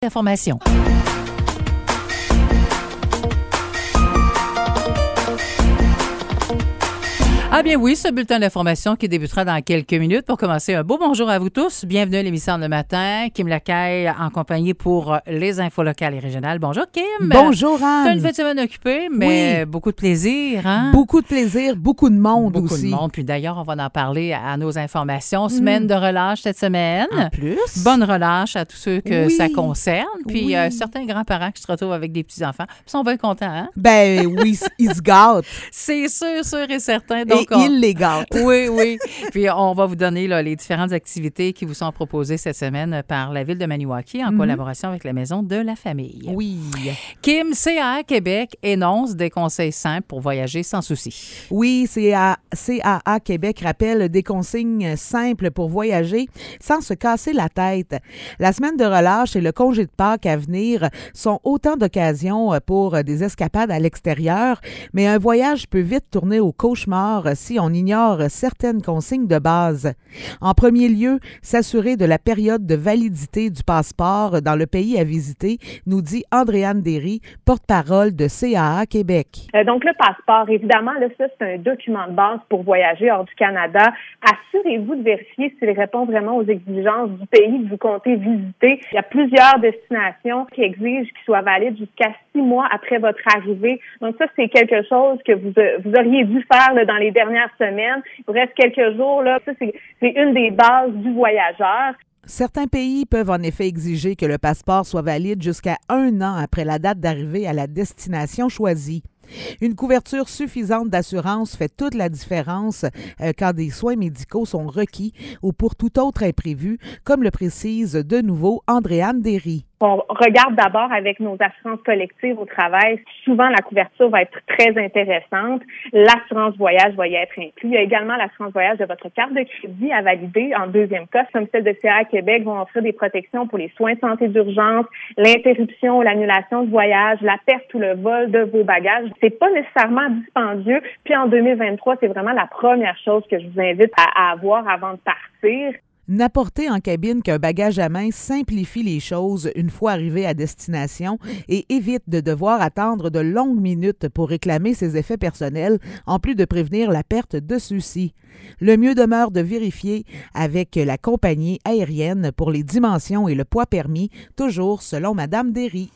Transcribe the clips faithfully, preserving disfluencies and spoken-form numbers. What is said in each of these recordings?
Information. Ah bien oui, ce bulletin d'information qui débutera dans quelques minutes. Pour commencer, un beau bonjour à vous tous. Bienvenue à l'émission Le Matin. Kim Lacaille en compagnie pour les infos locales et régionales. Bonjour Kim. Bonjour Anne. T'as une fin de semaine occupée, mais oui. beaucoup de plaisir. Hein? Beaucoup de plaisir, beaucoup de monde beaucoup aussi. Beaucoup de monde. Puis d'ailleurs, on va en parler à nos informations. Semaine mmh. de relâche cette semaine. En plus. Bonne relâche à tous ceux que oui. ça concerne. Puis oui. euh, certains grands-parents qui se retrouvent avec des petits-enfants. Ils sont bien contents, hein? Ben oui, ils se gâtent. C'est sûr, sûr et certain. Donc, et on... ils les gâtent. Oui, oui. Puis on va vous donner là, les différentes activités qui vous sont proposées cette semaine par la Ville de Maniwaki en mm-hmm. collaboration avec la Maison de la Famille. Oui. Kim, C A A Québec énonce des conseils simples pour voyager sans souci. Oui, C A A Québec rappelle des consignes simples pour voyager sans se casser la tête. La semaine de relâche et le congé de Pâques à venir sont autant d'occasions pour des escapades à l'extérieur, mais un voyage peut vite tourner au cauchemar si on ignore certaines consignes de base. En premier lieu, s'assurer de la période de validité du passeport dans le pays à visiter, nous dit Andréane Derry, porte-parole de C A A Québec. Euh, donc le passeport, évidemment, là, ça c'est un document de base pour voyager hors du Canada. Assurez-vous de vérifier s'il répond vraiment aux exigences du pays que vous comptez visiter. Il y a plusieurs destinations qui exigent qu'il soit valide jusqu'à six mois après votre arrivée. Donc ça, c'est quelque chose que vous, vous auriez dû faire là, dans les dernières semaine. Il vous reste quelques jours, là. Ça, c'est, c'est une des bases du voyageur. Certains pays peuvent en effet exiger que le passeport soit valide jusqu'à un an après la date d'arrivée à la destination choisie. Une couverture suffisante d'assurance fait toute la différence euh, quand des soins médicaux sont requis ou pour tout autre imprévu, comme le précise de nouveau Andréane Derry. On regarde d'abord avec nos assurances collectives au travail. Souvent, la couverture va être très intéressante. L'assurance voyage va y être inclus. Il y a également l'assurance voyage de votre carte de crédit à valider en deuxième cas. Comme celle de C A A Québec vont offrir des protections pour les soins de santé d'urgence, l'interruption ou l'annulation de voyage, la perte ou le vol de vos bagages. C'est pas nécessairement dispendieux. Puis en deux mille vingt-trois, c'est vraiment la première chose que je vous invite à, à avoir avant de partir. N'apporter en cabine qu'un bagage à main simplifie les choses une fois arrivé à destination et évite de devoir attendre de longues minutes pour réclamer ses effets personnels, en plus de prévenir la perte de ceux-ci. Le mieux demeure de vérifier avec la compagnie aérienne pour les dimensions et le poids permis, toujours selon Mme Derry.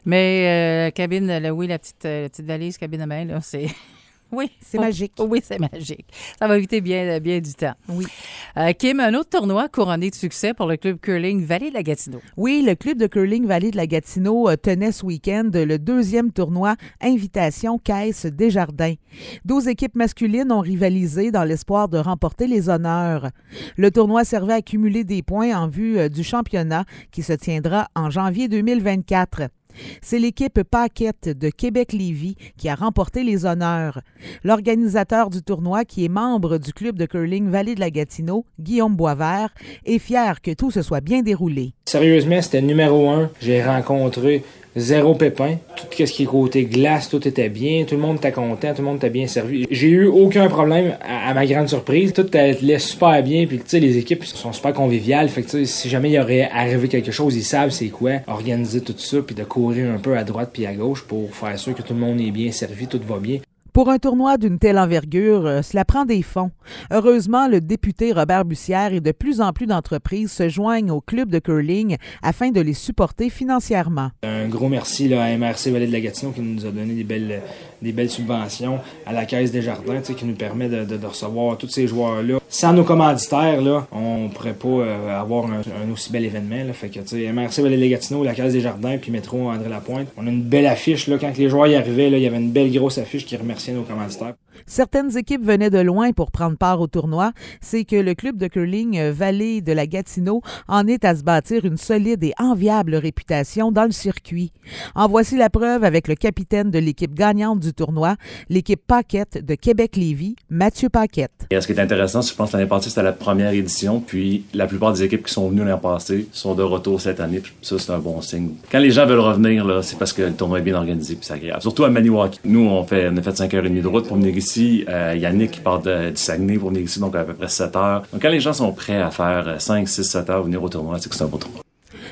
Mais euh, cabine, là, oui, la petite, euh, la petite valise cabine à main, là, c'est... Oui, c'est oh, magique. Oui, c'est magique. Ça va éviter bien, bien du temps. Oui. Euh, Kim, un autre tournoi couronné de succès pour le club curling Vallée de la Gatineau. Oui, le club de curling Vallée de la Gatineau tenait ce week-end le deuxième tournoi Invitation Caisse Desjardins. douze équipes masculines ont rivalisé dans l'espoir de remporter les honneurs. Le tournoi servait à cumuler des points en vue du championnat qui se tiendra en janvier deux mille vingt-quatre. C'est l'équipe Paquette de Québec-Lévis qui a remporté les honneurs. L'organisateur du tournoi, qui est membre du club de curling Vallée de la Gatineau, Guillaume Boisvert, est fier que tout se soit bien déroulé. Sérieusement, c'était numéro un. J'ai rencontré zéro pépin. Tout ce qui est côté glace, tout était bien. Tout le monde était content, tout le monde était bien servi. J'ai eu aucun problème, à, à ma grande surprise. Tout allait super bien. Puis, tu sais, les équipes sont super conviviales. Fait que, tu sais, si jamais il y aurait arrivé quelque chose, ils savent c'est quoi. Organiser tout ça, puis de courir un peu à droite puis à gauche pour faire sûr que tout le monde est bien servi, tout va bien. Pour un tournoi d'une telle envergure, euh, cela prend des fonds. Heureusement, le député Robert Bussière et de plus en plus d'entreprises se joignent au club de curling afin de les supporter financièrement. Un gros merci là, à M R C Vallée de la Gatineau qui nous a donné des belles, des belles subventions, à la Caisse Desjardins qui nous permet de, de, de recevoir tous ces joueurs-là. Sans nos commanditaires, là, on ne pourrait pas euh, avoir un, un aussi bel événement. Là. Fait que, M R C Vallée de la Gatineau, la Caisse Desjardins puis Métro André Lapointe. On a une belle affiche. Là, quand les joueurs y arrivaient, là, il y avait une belle grosse affiche qui remerciait nos commanditaires. Certaines équipes venaient de loin pour prendre part au tournoi. C'est que le club de curling Vallée de la Gatineau en est à se bâtir une solide et enviable réputation dans le circuit. En voici la preuve avec le capitaine de l'équipe gagnante du tournoi, l'équipe Paquette de Québec-Lévis, Mathieu Paquette. Et ce qui est intéressant, je pense que l'année passée, c'était la première édition, puis la plupart des équipes qui sont venues l'année passée sont de retour cette année, puis ça, c'est un bon signe. Quand les gens veulent revenir, là, c'est parce que le tournoi est bien organisé, puis c'est agréable. Surtout à Maniwaki. Nous, on, fait, on a fait cinq heures trente de route pour venir ici. Euh, Yannick qui part de, du Saguenay pour venir ici, donc à peu près sept heures. Donc quand les gens sont prêts à faire cinq, six, sept heures venir au tournoi, c'est que c'est un beau tournoi.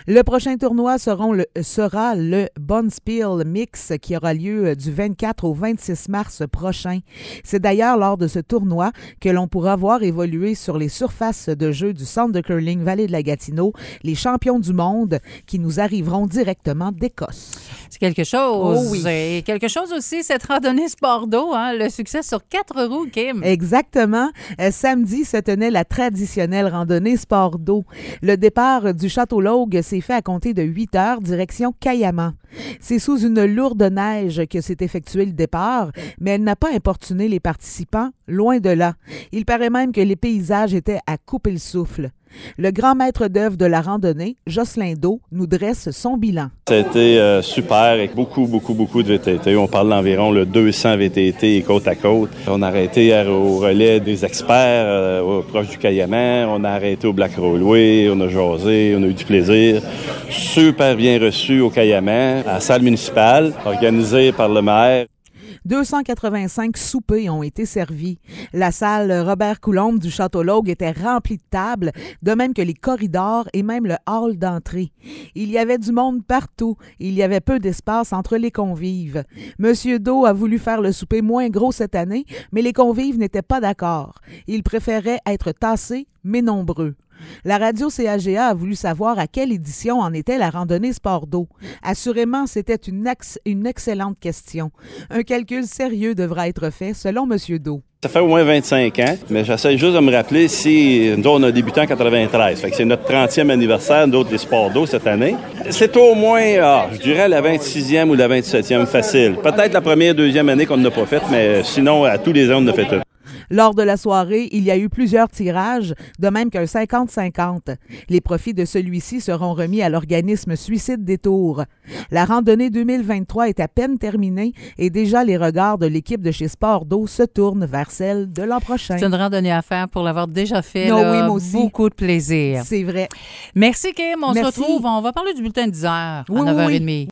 Le prochain tournoi seront le, sera le Bonspiel Mix qui aura lieu du vingt-quatre au vingt-six mars prochain. C'est d'ailleurs lors de ce tournoi que l'on pourra voir évoluer sur les surfaces de jeu du centre de curling Vallée de la Gatineau les champions du monde qui nous arriveront directement d'Écosse. C'est quelque chose. Oh oui. Et quelque chose aussi, cette randonnée sport d'eau, hein, le succès sur quatre roues, Kim. Exactement. Euh, samedi se tenait la traditionnelle randonnée sport d'eau. Le départ du Château Laugue s'est fait à compter de huit heures, direction Cayamant. C'est sous une lourde neige que s'est effectué le départ, mais elle n'a pas importuné les participants, loin de là. Il paraît même que les paysages étaient à couper le souffle. Le grand maître d'œuvre de la randonnée, Jocelyn Do, nous dresse son bilan. Ça a été euh, super avec beaucoup, beaucoup, beaucoup de V T T. On parle d'environ le deux cents V T T côte à côte. On a arrêté au relais des experts euh, proche du Cayamant. On a arrêté au Black Railway. On a jasé. On a eu du plaisir. Super bien reçu au Cayamant, à la salle municipale, organisée par le maire. deux cent quatre-vingt-cinq soupers ont été servis. La salle Robert Coulombe du Château Laugue était remplie de tables, de même que les corridors et même le hall d'entrée. Il y avait du monde partout. Il y avait peu d'espace entre les convives. Monsieur Do a voulu faire le souper moins gros cette année, mais les convives n'étaient pas d'accord. Ils préféraient être tassés, mais nombreux. La radio C A G A a voulu savoir à quelle édition en était la randonnée sport d'eau. Assurément, c'était une, ex- une excellente question. Un calcul sérieux devra être fait, selon M. Do. Ça fait au moins vingt-cinq ans, mais j'essaie juste de me rappeler si nous, on a débuté en quatre-vingt-treize. Fait que c'est notre trentième anniversaire, d'autres des sports d'eau cette année. C'est au moins, ah, je dirais, la vingt-sixième ou la vingt-septième facile. Peut-être la première, deuxième année qu'on n'a pas faite, mais sinon, à tous les ans, on a fait tout. Lors de la soirée, il y a eu plusieurs tirages, de même qu'un cinquante cinquante. Les profits de celui-ci seront remis à l'organisme Suicide des Tours. La randonnée deux mille vingt-trois est à peine terminée et déjà les regards de l'équipe de chez Sport d'eau se tournent vers celle de l'an prochain. C'est une randonnée à faire pour l'avoir déjà fait. Non, là, oui, moi aussi. Beaucoup de plaisir. C'est vrai. Merci, Kim. On Merci. se retrouve. On va parler du bulletin de dix heures Oui, à neuf heures trente. oui, oui.